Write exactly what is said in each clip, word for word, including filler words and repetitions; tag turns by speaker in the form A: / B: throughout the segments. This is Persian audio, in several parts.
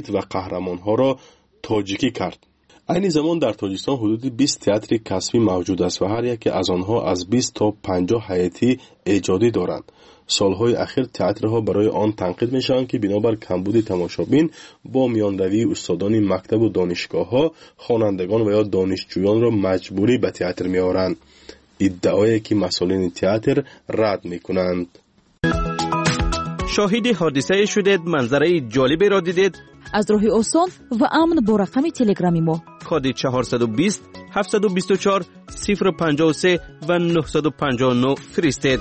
A: جدید و قهرمان‌ها را تاجیکی کرد. این زمان در تاجیکستان حدود بیست تئاتر کسبی موجود است و هر یکی از آنها از بیست تا پنجاه هیئتی ایجادی دارند. سالهای اخیر تئاترها برای آن تنقید میشوند که بنابر کمبود تماشابین با میانروی استادان مکتب و دانشگاه‌ها خوانندگان و یا دانشجویان را مجبوری به تئاتر میآورند. ادعایی که مسئولین تئاتر رد میکنند.
B: شاهد حادثه شدید، منظره جالبی را دیدید؟
C: از راه آسان و امن با رقم تلگرامی ما
B: کد چهارصد و بیست هفتصد و بیست و چهار صفر پنجاه و سه و نهصد و پنجاه و نه فرستید.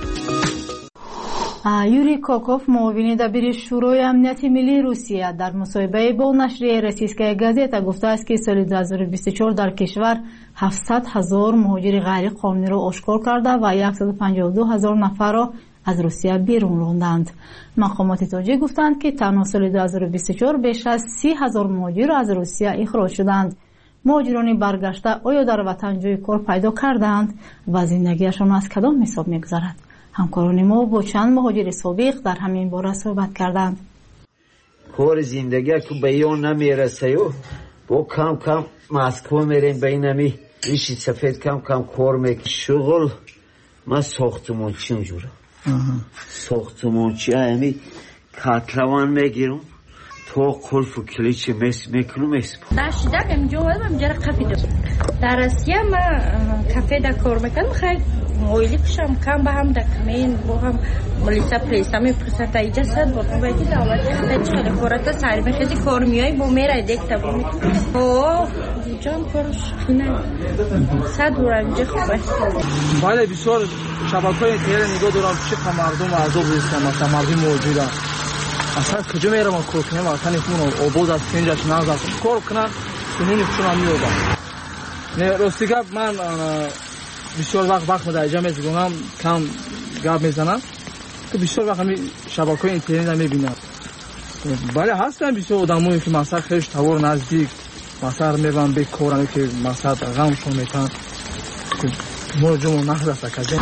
D: یوری کوکوف معاون دبیر شورای امنیت ملی روسیه در مصاحبه با نشریه روسیسکایا گازета گفته است که سال دو هزار و بیست و چهار در کشور هفتصد هزار مهاجر غیر قانونی را آشکار کرده و صد و پنجاه و دو هزار نفر را از روسیه بیرون راندند. مقامات تاجیک گفتند که تنها سال دو هزار و بیست و چهار بیش از سی هزار مهاجر از روسیه اخراج شدند. مهاجران برگشته آیا در وطن جای کار پیدا کردند و زندگیشان از کدام حساب می‌گذرد؟ همکاران ما با چند مهاجر سابق در همین باره صحبت کردند.
E: کار زندگی که به ایان نمیرسه و با کم کم مسکو میریم به اینمی ریشی سفید کم کم کار میکنم. شغل من ساختمانچی اونجورم. ساختمانچی همی کتلوان میگیرم تا قلف و کلیچ میس میکنم میس
F: در شدک همینجا اومدم همینجا کافی دارم. در اسیا من کافی در کار میکنم. خیلی مویلی کشم کم به هم دکمین با هم ملیسا پلیسا می پرسد تا اینجا صد بکنم باید دعوت خیلی چقدر کارتا سری میخیدی کار میایی با میره دیکتا با میکنم اوه اینجا هم کارش خینه صد دورم اینجا خوبه.
G: بله بسیار شبکه های اینترنت نگاه دارم چقدر مردم عذاب هستن مثلا مردم موجوده اصلا کجا میرم کار کنم اصلا ایمون آباد از کنجاش نازد کار کنم کنونی کشم میادم. نه راستی گفت من بسیار وقت وقت مدرجه میزنم کم گپ میزنم که بسیار وقت همین شبکه‌های اینترنت هم میبینم. بله هستن بسیار آدمایی که مثلا خیلی توار نزدیک مثلا میبرن به کارن که مثلا غمشون میتن ما جمع نهرسته کردیم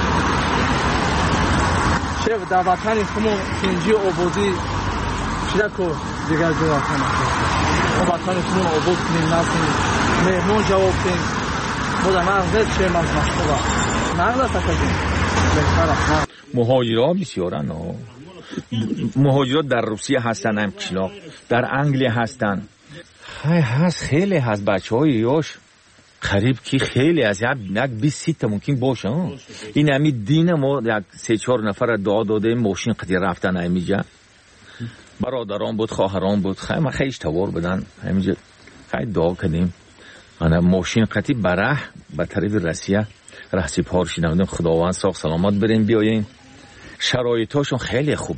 G: شیخ در وطن خمون کنجی آبادی شده که دیگر جو وطن ما وطن خمون آباد کنیم نکنیم مهمون جواب کنیم ما در مغزت شیم از مشکوه نهرسته کردیم
H: مهاجرها بسیارن مهاجرات در روسیه هستن هم کشلاق در انگلیه هستن های هست خیلی هست بچه های یاش قریب که خیلی از یک بیست سی تا ممکن باشه. این همی دین ما یک سه چهار نفر دعا داده ماشین قدیر رفتن همیجا برادران بود خواهران بود خیلی ما خیلی توار بدن همیجا خیلی دعا کردیم انا ماشین قطی بره به طرف روسیه رهسی پار شدیم خداوند ساق سلامت بریم بیاییم شرایطاشون خیلی خوبه.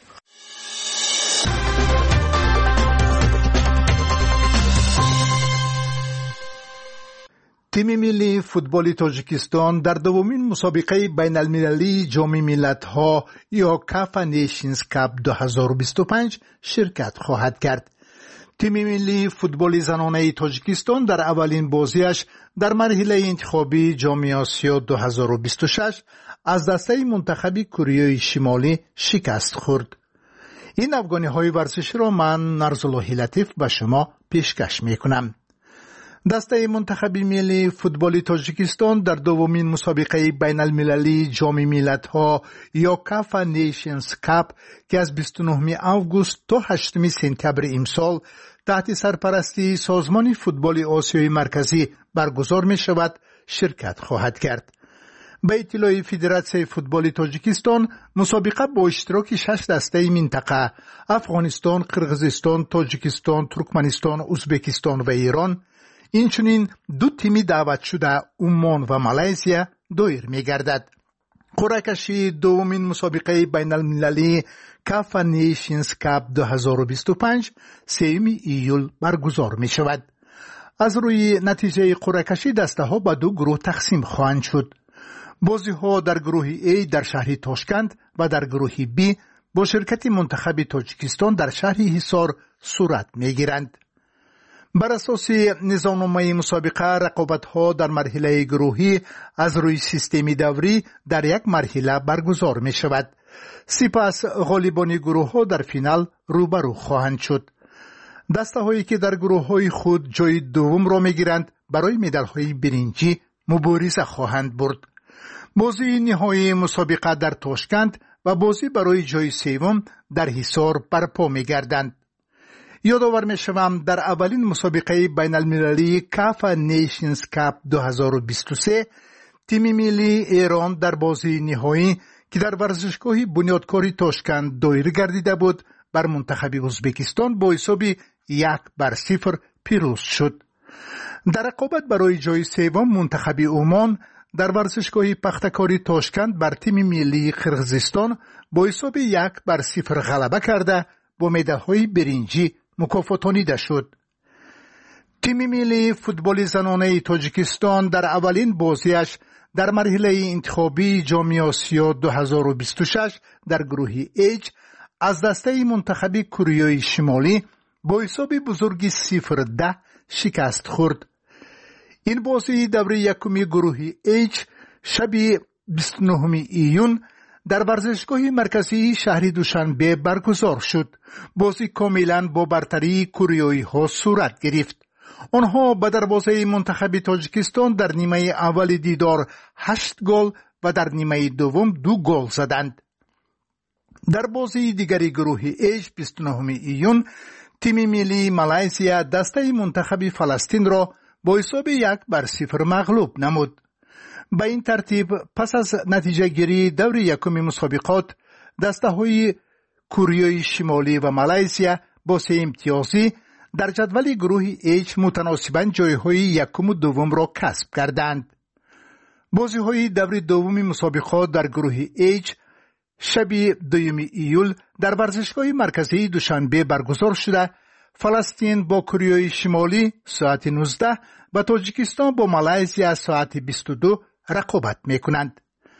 I: تیم ملی فوتبال تاجیکستان در دومین مسابقه بین المللی جام ملت‌ها یا کاف نیشنز کاپ دو هزار و بیست و پنج شرکت خواهد کرد. تیم ملی فوتبال زنانه تاجیکستان در اولین بازیش در مرحله انتخابی جام آسیا دو هزار و بیست و شش از دسته منتخب کره شمالی شکست خورد. این افغانی‌های ورزشی را من نرزالله لطیف به شما پیشکش می‌کنم. دسته منتخب ملی فوتبال تاجیکستان در دومین مسابقه بین المللی جام ملت‌ها یا کاف نیشنز کاپ که از بیست و نهم آگوست تا هشتم سپتامبر امسال تحت سرپرستی سازمان فوتبال آسیای مرکزی برگزار می شود شرکت خواهد کرد. به اطلاع فدراسیون فوتبال تاجیکستان مسابقه با اشتراک شش دسته منطقه افغانستان، قرغیزستان، تاجیکستان، ترکمنستان، ازبکستان و ایران اینچنین دو تیمی دعوت شده عمان و مالزیا دایر می گردد. قرعه کشی دومین مسابقه بین المللی کاف نیشنز کاپ دو هزار و بیست و پنج سوم ایول برگزار می شود. از روی نتیجه قرعه کشی دسته ها به دو گروه تقسیم خواهند شد. بازی ها در گروه A در شهر تاشکند و در گروه B با شرکت منتخب تاجیکستان در شهر حصار صورت می گیرند. بر اساس نظامنامه مسابقه رقابت ها در مرحله گروهی از روی سیستمی دوری در یک مرحله برگزار می شود. سپس غالبان گروه ها در فینال روبرو خواهند شد. دسته‌هایی که در گروه‌های خود جای دوم را می‌گیرند برای مدال‌های برنجی مبارزه خواهند برد. بازی نهایی مسابقه در تاشکند و بازی برای جای سوم در حصار برپا می‌گردند. یادآور می‌شوم در اولین مسابقه بین المللی کاف نیشنز کاپ دو هزار و بیست و سه تیم ملی ایران در بازی نهایی که در ورزشگاه بنیادکاری تاشکند دایر گردیده بود بر منتخب ازبکستان با حساب یک بر صفر پیروز شد. در رقابت برای جای سوم منتخب عمان در ورزشگاه پختکاری تاشکند بر تیم ملی قرقیزستان با حساب یک بر صفر غلبه کرده با مدال‌های برنجی مکافاتانیده شد. تیم ملی فوتبال زنانه تاجیکستان در اولین بازیش در مرحله انتخابی جام آسیا دو هزار و بیست و شش در گروه H از دسته منتخب کره شمالی با حساب بزرگی صفر ده شکست خورد. این بازی دوره یکمی گروه H شب بیست و نهم ایون در ورزشگاه مرکزی شهر دوشنبه برگزار شد. بازی کاملا با برتری کره ها صورت گرفت. آنها به دروازه منتخب تاجیکستان در نیمه اول دیدار هشت گل و در نیمه دوم دو گل زدند. در بازی دیگری گروه H بیست و نهم ایون تیم ملی مالایزیا دسته منتخب فلسطین را با حساب یک بر صفر مغلوب نمود. به این ترتیب پس از نتیجه گیری دور یکم مسابقات دسته های کره شمالی و مالایزیا با سه امتیازی در جدول گروه H متناسباً جایهای یکم و دوم را کسب کردند. بازی های دور دوم مسابقات در گروه H شب دوم ایول در ورزشگاه مرکزی دوشنبه برگزار شده. فلسطین با کره شمالی ساعت نوزده و تاجیکستان با مالایزیا ساعت بیست و دو رقابت میکنند.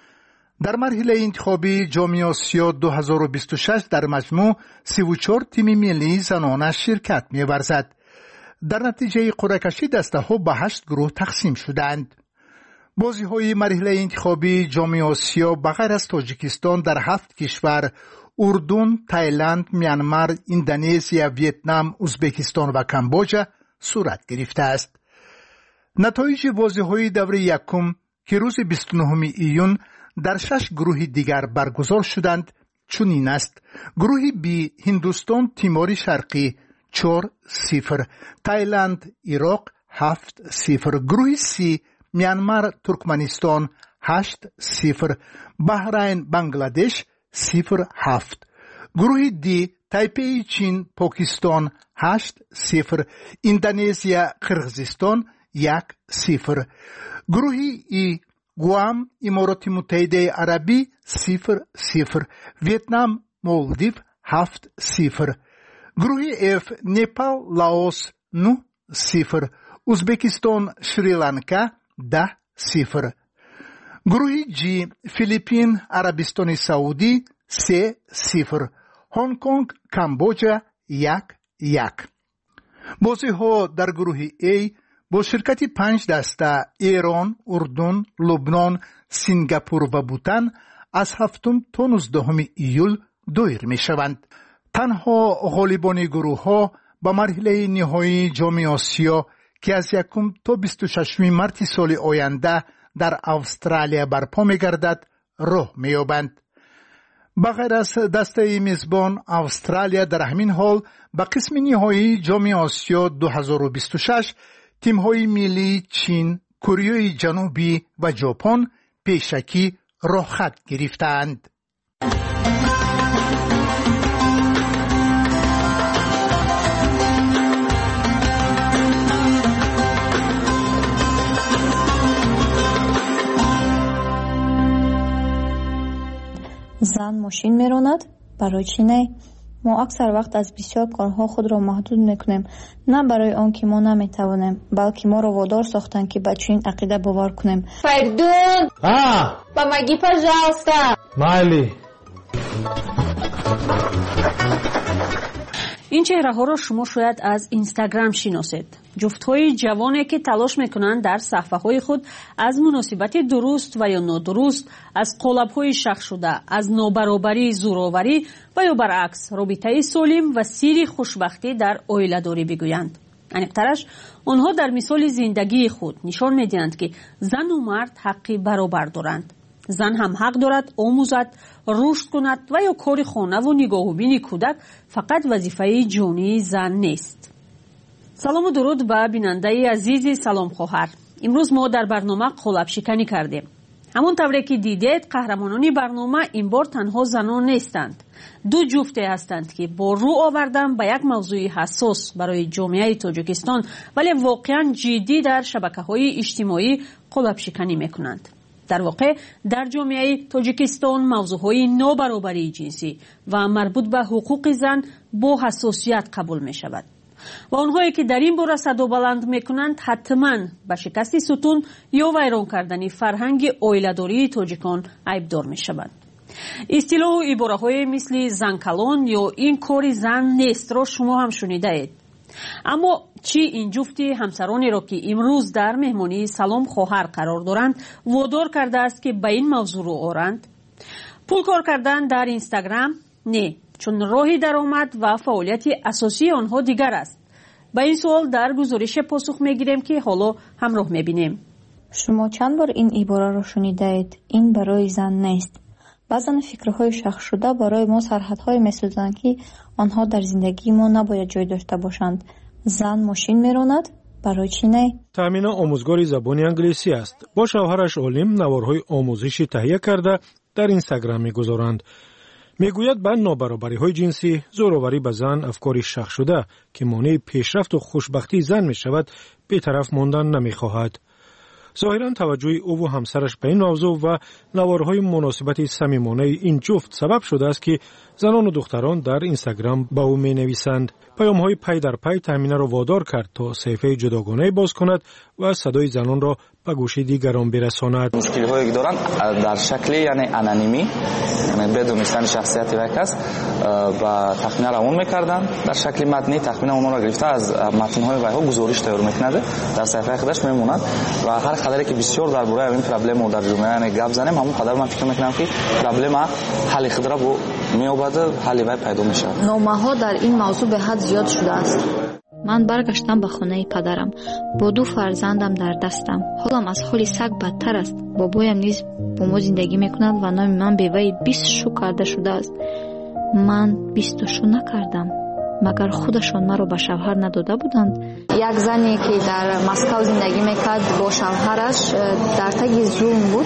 I: در مرحله انتخابی جام آسیا دو هزار و بیست و شش در مجموع سی و چهار تیم ملی زنانه شرکت می‌ورزد. در نتیجه قرعه کشی دسته ها به هشت گروه تقسیم شدند. بازی های مرحله انتخابی جام آسیا بغیر از تاجیکستان در هفت کشور اردن، تایلند، میانمار، اندونزیا، ویتنام، ازبکستان و کامبوجا صورت گرفته است. نتایج بازی های دوره یکم که روز بیست و نهم ایون در شش گروه دیگر برگزار شدند چنین است: گروه بی هندوستان تیمور شرقی چهار صفر، تایلند عراق هفت صفر، گروه سی میانمار ترکمنستان هشت صفر، بحرین بنگلادش صفر هفت، گروه دی تایپی چین پاکستان هشت صفر، اندونزیا قرقیزستان یک صفر، گروه ای گوام امارات متحده عربی صفر صفر، ویتنام مالدیو هفت صفر، گروه اف نپال لاوس نه صفر، ازبکستان شریلانکا ده صفر، گروه جی فیلیپین عربستان سعودی سه صفر، هنگ کنگ کامبوجا یک یک. بازی ها در گروه ای با شرکت پنج دسته ایران، اردن، لبنان، سنگاپور و بوتان از هفتم تا نوزدهم ایول دایر می شوند. تنها غالبان گروه ها به مرحله نهایی جام آسیا که از یکم تا بیست و ششم مارس سال آینده در استرالیا برپا می گردد راه می یابند. بغیر از دسته میزبان استرالیا در همین حال به قسم نهایی جام آسیا دو هزار و بیست و شش تیم‌های ملی چین، کره جنوبی و ژاپن پیشکی راه خط گرفتند.
J: زن ماشین میراند؟ برای چی نه؟ ما اکثر وقت از بسیار کارها خود را محدود میکنیم، نه برای آن که ما نمیتوانیم، بلکه ما را وادار ساختن که به چنین عقیده باور کنیم.
K: Perdón.
L: Ah.
K: Помоги, пожалуйста.
L: Майли.
K: این چهره‌ها را شما شاید از اینستاگرام شناسید. جفت‌های جوانی که تلاش می‌کنند در صفحه‌های خود از مناسبت درست و یا نادرست، از قالب‌های شخص شده، از نابرابری، زورآوری و یا برعکس رابطه سالم و سیر خوشبختی در عائله‌داری بگویند. انیق‌ترش آنها در مثال زندگی خود نشان می‌دهند که زن و مرد حق برابر دارند. زن هم حق دارد آموزد، رشد کند و یا کار خانه و نگاه و بین کودک فقط وظیفه جانی زن نیست. سلام و درود به بیننده عزیز سلام خواهر. امروز ما در برنامه قالب شکنی کردیم. همون طوری که دیدید قهرمانان برنامه این بار تنها زنان نیستند. دو جفته هستند که با رو آوردن به یک موضوع حساس برای جامعه تاجیکستان ولی واقعا جدی در شبکه‌های اجتماعی قالب شکنی میکنند. در واقع در جامعه تاجیکستان موضوعهای نابرابری جنسی و مربوط به حقوق زن با حساسیت قبول می شود و آنهایی که در این باره صدا بلند می کنند حتما به شکست ستون یا ویران کردن فرهنگ عائله‌داری تاجیکان عیبدار می شوند. اصطلاح و عباره های مثل زن کلان یا این کار زن نیست را شما هم شنیده اید. اما چی این جفتی همسرانی را که امروز در مهمانی سلام خواهر قرار دارند وادار کرده است که به این موضوع رو آرند؟ پول کار کردن در اینستاگرام؟ نه، چون راهی درآمد و فعالیت اساسی آنها دیگر است. به این سوال در گزارش پاسخ میگیریم که حالا همراه میبینیم.
J: شما چند بار این عباره را شنیده اید؟ این برای زن نیست. بعضا فکرهای شخص شده برای ما سرحدهای میسازند که آنها در زندگی ما نباید جای داشته باشند. زن ماشین میراند، برای چی نه؟
L: تامینا آموزگار زبان انگلیسی است. با شوهرش عالم نوارهای آموزشی تهیه کرده در اینستاگرام میگذارند. میگوید به نابرابری‌های جنسی، زورآوری به زن افکار شخص شده که مانع پیشرفت و خوشبختی زن میشود، بی‌طرف ماندن نمیخواهد. ظاهراً توجه او و همسرش به این موضوع و نوارهای مناسبت صمیمانه این جفت سبب شده است که زنان و دختران در اینستاگرام با او می نویسند. پیام‌های پی در پی تامینه را وادار کرد تا صفحه جداگانه باز کند و صدای زنان را به گوش دیگران برساند.
M: مشکل‌هایی که دارند در شکل یعنی انانیمی، یعنی بدون دانستن شخصیت یک کس و تخمینه را اون می‌کردند. در شکل متنی تخمینه اون را گرفته از متن‌های ویها گزارش تیار می‌کند، در صفحه خودش میموند و هر قدری که بسیار درباره این پرابلم در جامعه یعنی گپ زنیم، همون قدر من فکر می‌کنم که پرابلم حل خود را می‌یابد، حل وی پیدا می‌شود.
J: نامه‌ها در این موضوع به حد زیاد شده است. من برگشتم به خانه پدرم با دو فرزندم در دستم. حالم از حال سگ بدتر است. بابایم نیز با ما زندگی میکند و نام من بیوه بیست شو کرده شده است. من بیست شو نکردم. مگر خودشان مرا به شوهر نداده بودند؟ یک زنی که در مسکو زندگی میکرد با شوهرش در تگ ظلم بود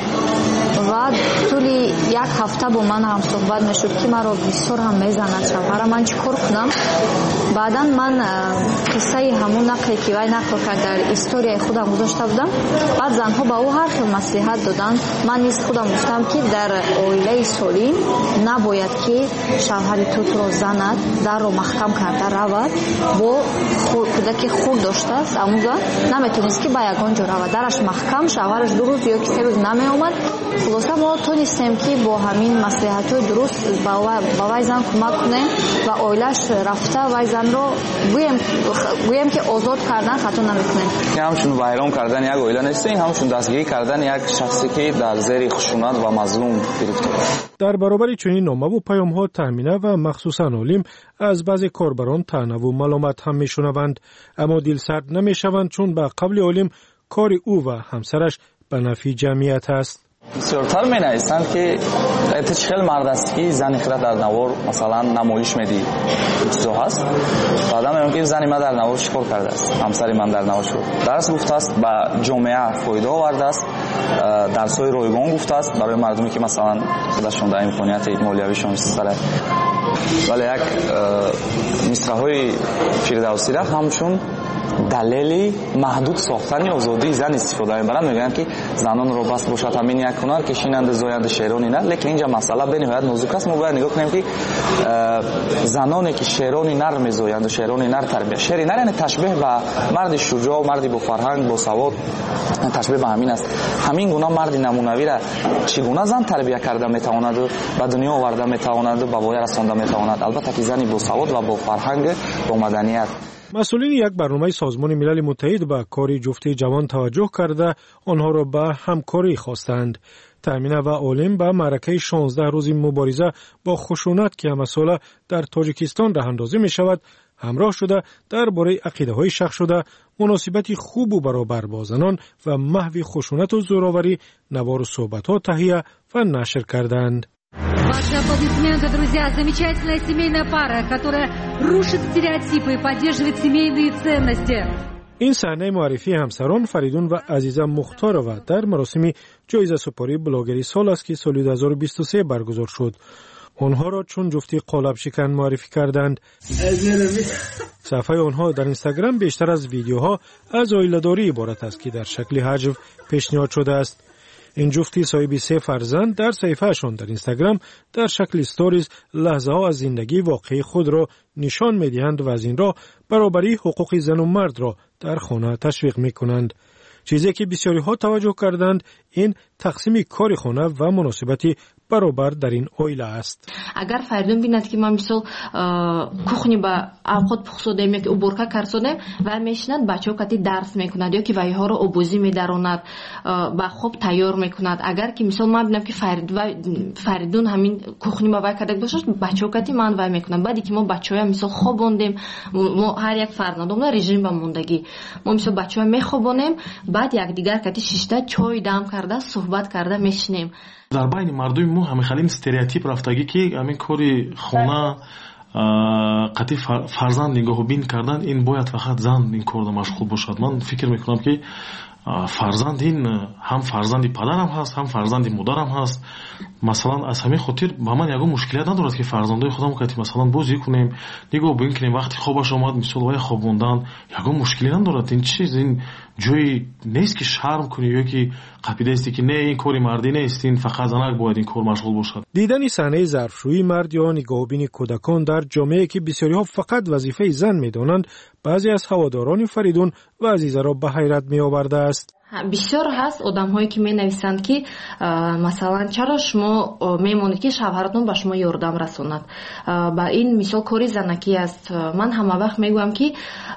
J: و طولی یک هفته با من هم صحبت میشد که مرا بسیار هم میزند شوهرم. من چیکار کنم؟ بعدا من قصه همون نقلی که وی نقل کرد در استوری خودم گذاشته بودم. بعد زنها به او هر خیل مصلحت دادند. من نیز خودم گفتم که در عائله سالم نباید که شوهر تو تو را زند، در رو محکم کرده رود. با کودک خود داشته است اما نمیتونست که به یگان جا رود، درش محکم، شوهرش دو روز یا سه روز نمی آمد. خلاصه ما تونستیم که با همین مصلحت‌های درست با وی زن کمک کنیم و عائله‌اش رفته وی زن رو گویم گویم که آزاد کردن خطا نمیکنیم.
M: که همشون ویران کردن یک عائله نیست، این همشون دستگیری کردن یک شخصی که در زیر خشونت و مظلوم گرفته است.
L: در برابر چنین نامه و پیام‌ها تامینه و مخصوصاً عالم از بعضی کاربران طعنه و ملامت هم میشنوند، اما دلسرد نمیشوند چون به قبل عالم کار او و همسرش به نفع جمعیت است.
M: بسیارتر می نویسند که اتش خیلی مرد است که زن خیلی در نوار مثلا نمایش میدی چیزا هست. بعدا میگم که زنی من در نوار چیکار کرده است، همسری من در نوار شد درس گفته است، به جامعه فایده آورده است، درس‌های رایگان گفته است برای مردمی که مثلا خودشون در امکانیت مالیویشون استفاده. ولی یک مصرع‌های فردوسی را همچون دلیلی محدود ساختن آزادی زن استفاده می‌برند. میگن که زنان رو بس باشد همین یک هنر که شیننده زاینده شعرانی نه، لیکن اینجا مسئله به نهایت نازک است. ما باید نگاه کنیم که زنانی که شعرانی نر می‌زایند و شعرانی نر تربیت، شعری نر یعنی تشبیه به مرد شجاع و مردی با فرهنگ با سواد، تشبیه به همین است. همین گونه مرد نمونوی را چگونه زن تربیت کرده میتواند و به دنیا آورده میتواند و به وای رسانده میتواند. البته که زنی با سواد و با فرهنگ با مدنیت.
L: مسئولین یک برنامه سازمان ملل متحد به کار جفت جوان توجه کرده آنها را به همکاری خواستند. تامینه و عالم به معرکه شانزده روزی مبارزه با خشونت که مسئله در تاجیکستان راه اندازی می شود همراه شده درباره عقیده های شخص شده مناسبتی خوب و برابر با زنان و محو خشونت و زوراوری نوار صحبت ها تهیه و نشر کردند.
N: Ваши аплодисменты, друзья. Замечательная семейная пара, которая рушит стереотипы и поддерживает семейные ценности.
L: این صحنه معرفی همسران فریدون و عزیزه مختارова در مراسم جایزه سپاری بلاگری سال است که سال دو هزار و بیست و سه برگزار شد. آنها را چون جفتی قالب شکن معرفی کردند. صفحه آنها در اینستاگرام بیشتر از ویدیوها از عائله‌داری عبارت است که در شکل حجو پیشنهاد شده است. این جفتی صاحب سه فرزند در صفحه‌شان در اینستاگرام در شکل استوریز لحظه ها از زندگی واقعی خود را نشان می‌دهند و از این راه برابری حقوق زن و مرد را در خانه تشویق می‌کنند. چیزی که بسیاری ها توجه کردند این تقسیم کار خانه و مناسبتی برابر در این عائله است.
O: اگر فریدون بیند که ما مثلا کухні با آبخود پخسودیم یا که уборка کردیم و میشنند بچه‌ها کتی درس میکنند یا که وایها رو آبوزی میداروند با خوب تیار میکند. اگر که مثلا ما ببینم که فرید و فریدون همین کухні با وای کرده باشه بچه‌ها کتی من وای میکنند. بعدی که ما بچه‌ها مثلا خوابوندیم ما هر یک فرزندم رژیم با موندگی ما مثلا بچه‌ها میخوابونیم بعد یک دیگر کتی شیشته چای دم کرده صحبت کرده میشنیم.
P: در بین مردم ما همه خیلی استریوتیپ رفتگی که همین کاری خانه قطعی فرزند نگاه بین کردن این باید فقط زن این کار مشغول باشد. من فکر میکنم که فرزند این هم فرزندی پدرم هست هم فرزندی مادرم هست. مثلا از همین خاطر با من یگو مشکلیت ندارد که فرزندای خودم که مثلا بازی کنیم نگاه بین کنیم وقتی خوابش آمد مثلا وای خوابوندن یگو مشکلی ندارد. این چیز این جوی نیست که شرم کنی یا که قاعده است که نه این کاری مردی نیست این فقط زنک باید این کار مشغول باشد.
L: دیدن صحنه ظرفشویی مرد یا نگاهبین کودکان در جامعه که بسیاری ها فقط وظیفه زن میدانند بعضی از هواداران فریدون و عزیزه را به حیرت می آورده است.
O: بسیار هست آدم هایی که می نویسند که مثلا چرا شما میمونید که شوهرتون به شما یاردم رسوند. با این مثال کاری زنکی است. من همه وقت میگویم که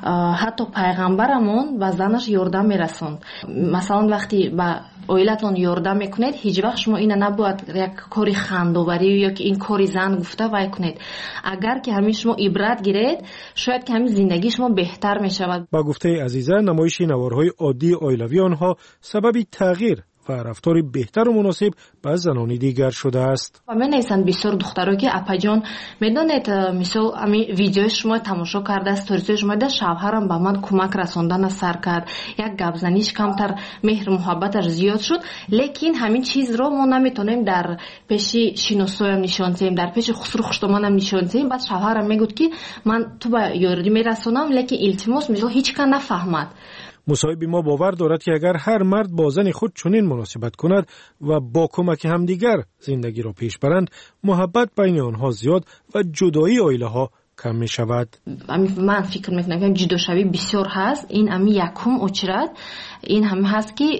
O: حتی پیغمبرمون به زنش یاردم میرسوند. مثلا وقتی با عائلتون یاردم میکنید هیچ وقت شما این نباید یک کاری خندوبری یا که این کاری زن گفته وای کنید. اگر که همین شما عبرت گیرید شاید که همین زندگی شما بهتر میشود.
L: با گفته عزیزه نمایش نوارهای عادی عائلوی آنها سببی تغییر و رفتار بهتر و مناسب با زنان دیگر شده است.
O: و من نیستن بسیار دخترها که اپا جان میدونید مثلا امی ویدیو شما تماشا کرده استوریز شما ده شوهرم با من کمک رساندن سر کرد یک گپ زنیش کمتر مهر محبتش زیاد شد لیکن همین چیز رو ما نمیتونیم در پیش شناسایم نشون دهیم در پیش خسرو خشتمانم نشون دهیم. بعد شوهرم میگفت که من تو با یاری میرسونم لیکن التماس مثلا هیچ کس نفهمد.
L: مصاحب ما باور دارد که اگر هر مرد با زن خود چنین مناسبت کند و با کمک همدیگر زندگی را پیش برند محبت بین آنها زیاد و جدایی عائله ها کم می شود.
O: من فکر میکنم که جداشوی بسیار هست. این امی یکم اچرد این هم هست که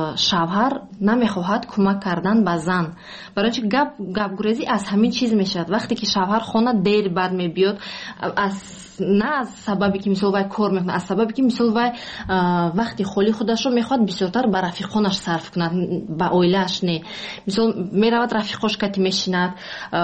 O: شوهر نمیخواهد کمک کردن به زن برای چه گپ گپ گریزی از همین چیز میشد. وقتی که شوهر خانه دیر بعد میبیاد از نه از سببی که مثلا وای کار میکنه از سببی که مثلا وای وقتی خالی خودش رو میخواد بسیارتر به رفیقانش صرف کند به عائله‌اش نه. مثلا میرود رفیقاش کتی میشیند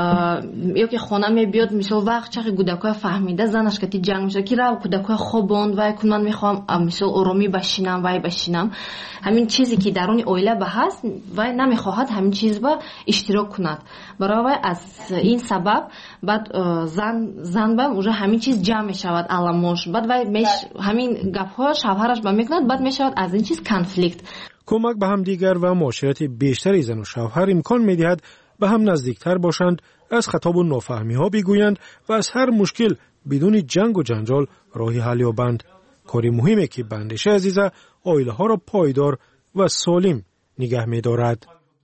O: یا که خانه میبیاد مثلا وقت چه کودکای فهمیده زنش کتی جنگ میشه که رو کودکای خوابوند وای کن من میخوام مثلا آرامی بشینم وای بشینم. همین چیزی که درون عائله به هست وای نمیخواهد همین چیز با اشتراک کند. برای از این سبب بعد زن زن با اونجا همین چیز جمع میشود علامش بعد وای میش همین گپ‌ها شوهرش با میکند بعد میشود از این چیز کانفلیکت.
L: کمک به هم دیگر و معاشرت بیشتری زن و شوهر امکان میدهد به هم نزدیکتر باشند از خطاب و نافهمی ها بگویند و از هر مشکل بدون جنگ و جنجال راهی حل یابند. کاری مهمه که بندش عزیزه عائله ها را پایدار و سالم نگه می‌دارد.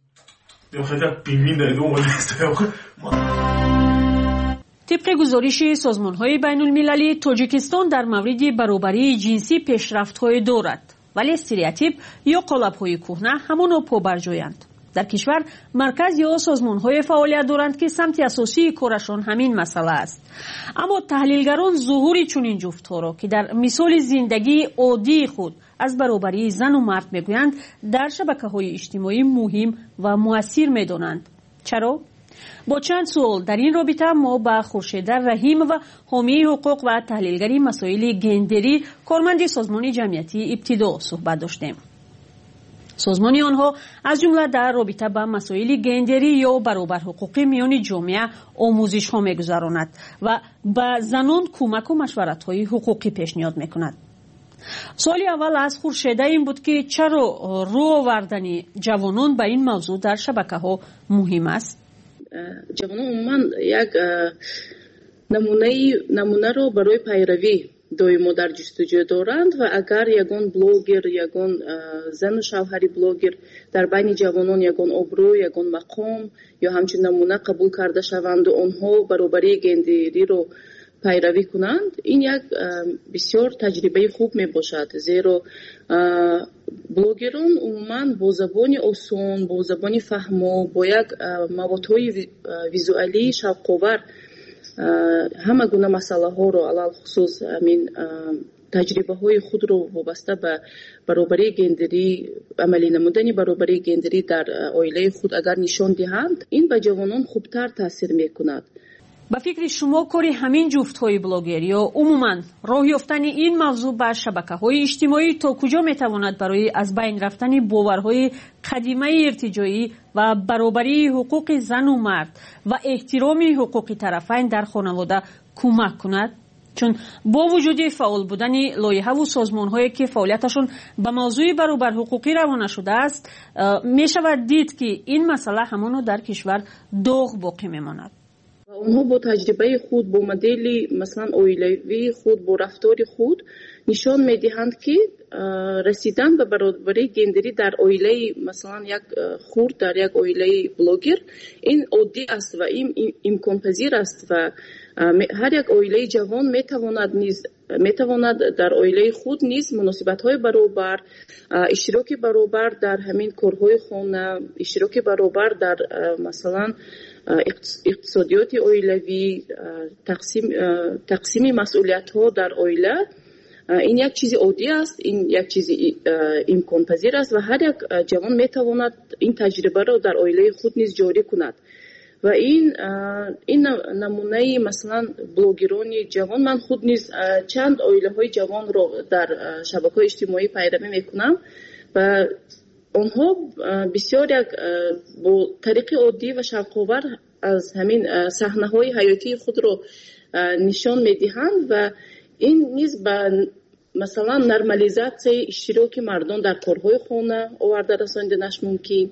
K: طبق گزارش سازمان‌های بین‌المللی تاجیکستان در مورد برابری جنسی پیشرفت‌های دارد ولی استریوتیپ یا قالب‌های کهنه همانا پابرجایند. در کشور مرکز یا سازمان‌های فعالیت دارند که سمت اساسی کارشان همین مسئله است. اما تحلیلگران ظهور چنین جفت‌ها را که در مثال زندگی عادی خود از برابری زن و مرد میگویند در شبکه‌های اجتماعی مهم و مؤثر می‌دانند. چرا؟ با چند سوال در این رابطه ما با خورشید رحیم و حامی حقوق و تحلیلگری مسائل گندری کارمند سازمان جمعیتی ابتدا صحبت داشتیم. سازمان آنها از جمله در رابطه با مسائل گندری یا برابر حقوقی میان جامعه آموزش ها میگذراند و به زنان کمک و مشورت های حقوقی پیشنهاد میکند. سوال اول از خورشید این بود که چرا رو آوردن جوانان به این موضوع در شبکه ها مهم است؟
Q: جوانان عموما یک نمونه نمونه رو برای پیروی دویمو در جستجو دارند و اگر یگان بلوگر یگان زن و شوهری بلوگر در بین جوانان یگان ابرو یگان مقام یا همچنین نمونه قبول کرده شوند و آنها برابری گندری رو پیروی کنند، این یک بسیار تجربه خوب می باشد، زیرا بلوگران عموما با زبان آسان، با زبان فهمو، با یک موادهای ویزوالی شوق‌آور همه گونه مسئله ها رو علال خصوص همین تجربه های خود رو وابسته به برابری گندری، عملی نمودن برابری گندری در عائله خود اگر نشان دهند، این به جوانان خوبتر تاثیر میکند.
K: با فکر شما کاری همین جفت های بلاگر یا عموما راه یافتن این موضوع به شبکه های اجتماعی تا کجا میتواند برای از بین رفتن باورهای قدیمه ارتجاعی و برابری حقوق زن و مرد و احترام حقوق طرفین در خانواده کمک کند؟ چون با وجود فعال بودن لایحه و سازمان هایی که فعالیتشون به موضوع برابر حقوقی روانه شده است، می شود دید که این مسئله همانو در کشور داغ باقی میماند.
Q: اونها با تجربه خود، با مدل مثلا عائلوی خود، با رفتار خود نشان میدهند که رسیدن به برابری گندری در عائله مثلا یک خرد، در یک عائله بلوگر، این عادی است و این امکان پذیر است و هر یک عائله جوان میتواند نیز میتواند در عائله خود نیز مناسبت های برابر، اشتراک برابر در همین کارهای خانه، اشتراک برابر در مثلا اقتصادیات عائلوی، تقسیم تقسیم مسئولیت ها در عائله، این یک چیز عادی است، این یک چیز امکان پذیر است و هر یک جوان میتواند این تجربه را در عائله خود نیز جاری کند. و این این نمونه مثلا بلوگران جوان، من خود نیز چند عائله های جوان رو در شبکه‌های اجتماعی پیروی میکنم و آنها بسیار یک با طریق عادی و شوق‌آور از همین صحنه های حیاتی خود رو نشان میدهند و این نیز به مثلا نرمالیزاسیون اشتراک مردان در کارهای خانه آورده رساندنش ممکن.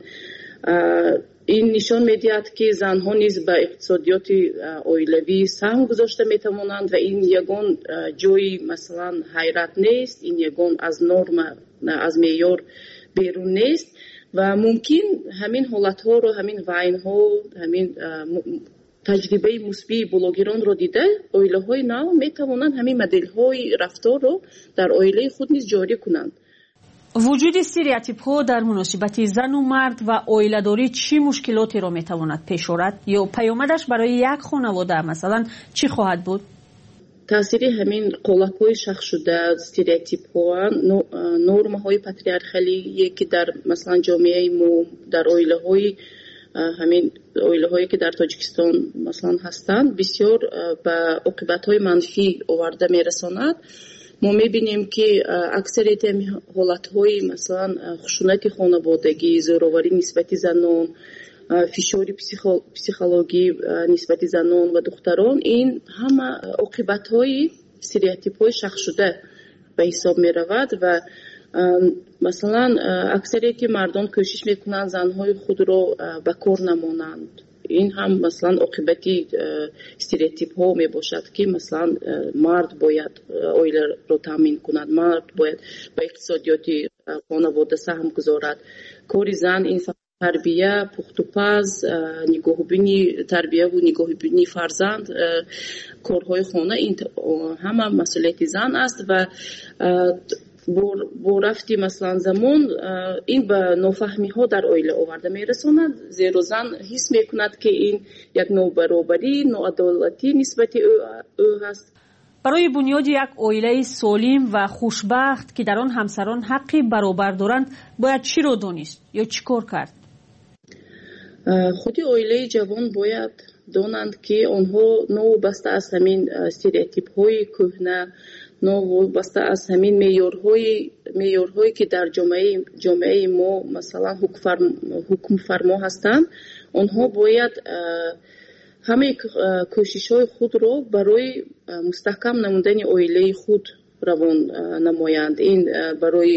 Q: این نشان میدهد که زنها نیز به اقتصادیات عائلوی سهم گذاشته میتوانند و این یگان جای مثلا حیرت نیست، این یگان از نرم از معیار بیرون نیست و ممکن همین حالت ها رو، همین وین ها، همین تجربه مثبت بلوگران رو دیده عائله های نو میتوانند همین مدل های رفتار رو در عائله خود نیز جاری کنند.
K: وجود استریوتیپ ها در مناسبت زن و مرد و عائله داری چی مشکلاتی را میتواند پیش آورد یا پیامدش برای یک خانواده مثلا چی خواهد بود؟
Q: تاثیر همین قالب های شخص شده، استریوتیپ ها، نرم های پاتریارخالی که در مثلا جامعه ما، در عائله های همین عائله هایی که در تاجیکستان مثلا هستند بسیار به عاقبت های منفی آورده میرساند. ما میبینیم که اکثریت حالت های مثلا خشونت خانوادگی، زوراوری نسبت زنان، فشار پسیخولوژی نسبت زنان و دختران، این همه عاقبت های استریوتیپ های شخص شده به حساب می رود و مثلا اکثریت مردان کوشش میکنند زنهای خود رو به کار نمانند. این هم مثلا عاقبتی استریوتیپ ها می باشد که مثلا مرد باید عائله رو تامین کند، مرد باید به اقتصادیات خانواده سهم گذارد. کار زن این تربیه، پخت و پز، نگاه بینی، تربیه و نگاه بینی فرزند، کارهای خانه، این همه مسئولیت زن است و бо рафти маслан замон ин ба нофаҳмиҳо дар оила оварда мерасонад, зеро зан ҳис мекунад ки ин як нобаробарӣ, ноадолатӣ нисбати ӯ ҳаст.
K: барои бунёди як оилаи солим ва хушбахт ки дар он ҳамсарон ҳаққи баробар доранд бояд чиро донист ё чӣ кор кард?
Q: худи оилаи ҷавон бояд донанд ки онҳо новобаста аз ҳамин стереотипҳои кӯҳна, новобаста аз ҳамин меъёрҳои меъёрҳое ки дар ҷомаи ҷомеаи мо масалан ҳукмфармо ҳастанд, онҳо бояд ҳамаи кӯшишҳои худро барои мустаҳкам намудани оилаи худ равон намоянд. Ин барои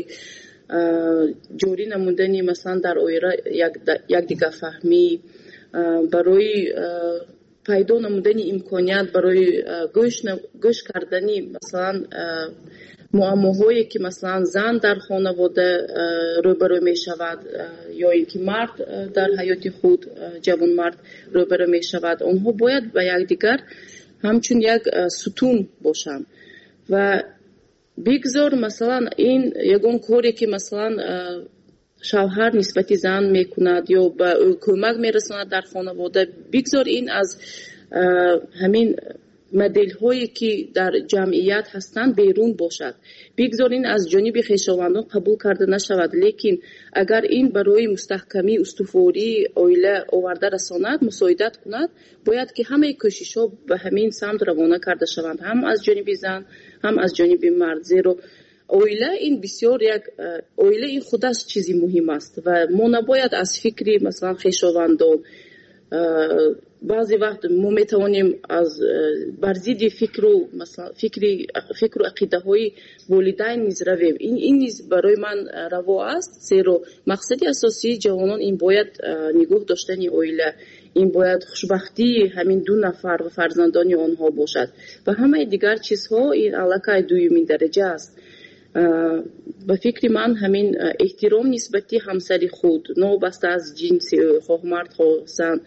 Q: ҷорӣ намудани масалан дар оила якдигарфаҳмӣ, барои пайдо намудани имконият барои гӯш кардани масалан муаммоҳое ки масалан зан дар хонавода рӯбарӯ мешавад ё ин ки мард дар ҳаёти худ ҷавонмард рӯбарӯ мешавад, онҳо бояд ба якдигар ҳамчун як сутун бошанд ва бигзор масалан ин ягон коре ки масалан шавҳар нисбати зан мекунад ё ба ӯ кӯмак мерасонад дар хонавода, бигзор ин аз ҳамин моделҳое ки дар ҷамъият ҳастанд берун бошад, бигзор ин аз ҷониби хешовандон қабул карда нашавад. Лекин агар ин барои мустаҳкамӣ устувории оила оварда расонад, мусоидат кунад, бояд ки ҳамаи кӯшишҳо ба ҳамин самт равона карда шаванд, ҳам аз ҷониби зан, ҳам аз ҷониби мард. Зеро оила ин бисёр як оила ин худаш чизи муҳим аст ва мо набояд аз фикри масалан хешовандон баъзе вақт мо метавонем аз бар зидди фикру масалан фикри фикру ақидаҳои волидайн низ равем. ин ин низ барои ман раво аст, зеро мақсади асосии ҷавонон ин бояд нигоҳ доштани оила, ин бояд хушбахтии ҳамин ду нафар ва фарзандони онҳо бошад ва ҳамаи дигар чизҳо ин аллакай дуюмин дараҷа аст. ба фикри ман ҳамин эҳтиром нисбати ҳамсари худ новобаста аз ҷинси ӯ, хоҳ мард хоҳ зан,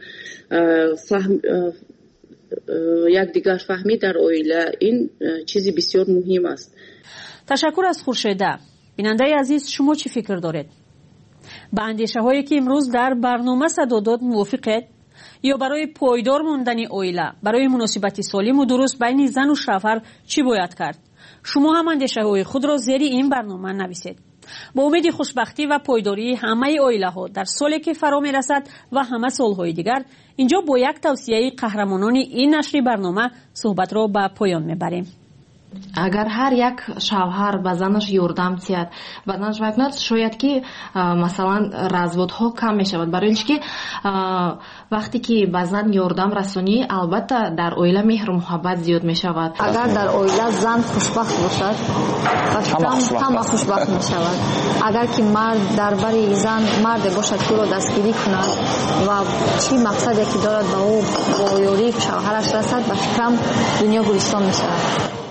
Q: якдигарфаҳмӣ дар оила, ин чизи бисёр муҳим аст.
K: ташаккур аз хуршеда. бинандаи азиз, шумо чӣ фикр доред? ба андешаҳое ки имрӯз дар барнома садо дод мувофиқед? ё барои пойдор мондани оила, барои муносибати солиму дуруст байни зану шавҳар чӣ бояд кард? шумо ҳам андешаҳои худро зери ин барнома нависед. با امید خوشبختی و پایداری همه اویله‌ها در سالی که فرا می‌رسد و همه سال‌های دیگر اینجا با یک توصیه قهرمانان این نشر برنامه صحبت را به پایان می‌بریم.
O: агар ҳар як шавҳар ба занаш ёрдам диҳад ба занаш вайкунад, шояд ки масалан разводҳо кам мешавад, барои ин ки вақте ки ба зан ёрдам расонӣ, албатта дар оила меҳру муҳаббат зиёд мешавад.
J: агар дар оила зан хушбахт бошад, ҳама хушбахт мешавад. агар ки мард дар бари зан марде бошад ки ӯро дастгирӣ кунад ва чӣ мақсаде ки дорад ба ӯ бо ёрии шавҳараш расад, ба фикрам дунё гулистон мешавад.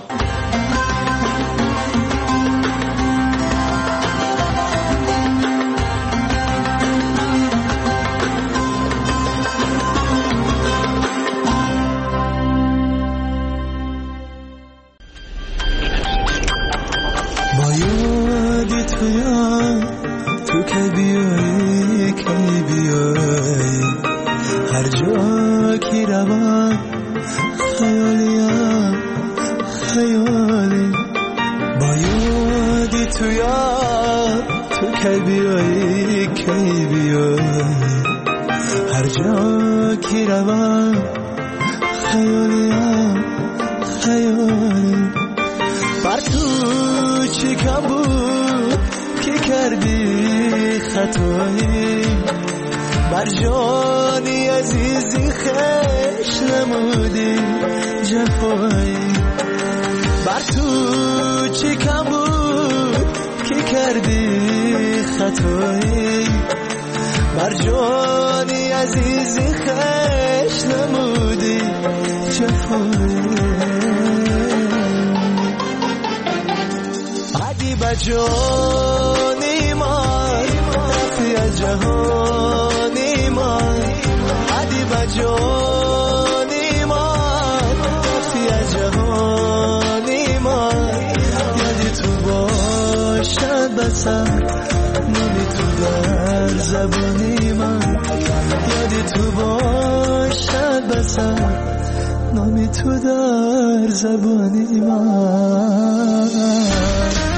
R: بر جانی عزیزی خش نمودی جفایی، بر تو چی کم بود که کردی خطایی، بر جانی عزیزی خش نمودی جفایی. عدی با جانی من رفی جهانی من، عدی با جانی من رفی جهانی من، یادی تو باش بسر نامی تو در زبانی من یادی تو باشد بسر نامی تو در زبانی من